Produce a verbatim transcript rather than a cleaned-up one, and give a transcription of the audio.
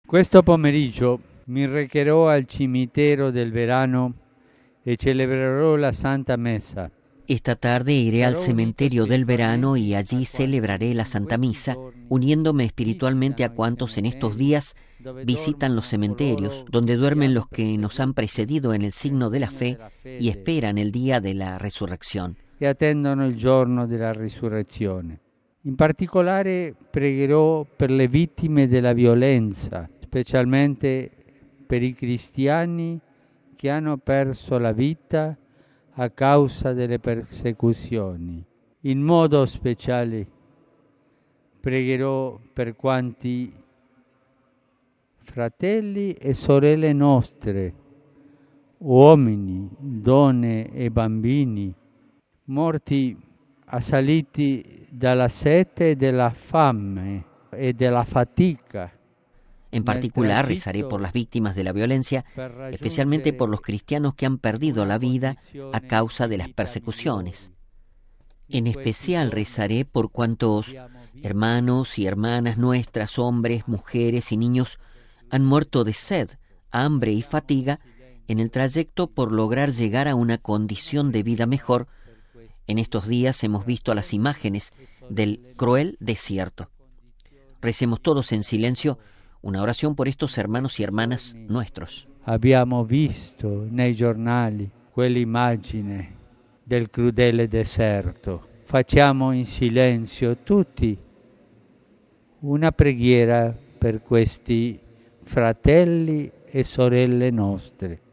Questo pomeriggio mi recherò al cimitero del Verano e celebrerò la Santa Messa. Esta tarde iré al cementerio del Verano y allí celebraré la Santa Misa, uniéndome espiritualmente a cuantos en estos días visitan los cementerios, donde duermen los que nos han precedido en el signo de la fe y esperan el día de la resurrección. E attendono il giorno della risurrezione. In particolare pregherò per le vittime della violenza, specialmente per i cristiani che hanno perso la vita a causa delle persecuzioni. In modo speciale pregherò per quanti fratelli e sorelle nostre, uomini, donne e bambini, morti assaliti dalla sete e della fame e della fatica. En particular, rezaré por las víctimas de la violencia, especialmente por los cristianos que han perdido la vida a causa de las persecuciones. En especial rezaré por cuantos hermanos y hermanas nuestras, hombres, mujeres y niños, han muerto de sed, hambre y fatiga en el trayecto por lograr llegar a una condición de vida mejor. En estos días hemos visto las imágenes del cruel desierto. Recemos todos en silencio una oración por estos hermanos y hermanas nuestros. Abbiamo visto nei giornali quell'immagine del crudele deserto. Facciamo in silenzio tutti una preghiera per questi fratelli e sorelle nostre.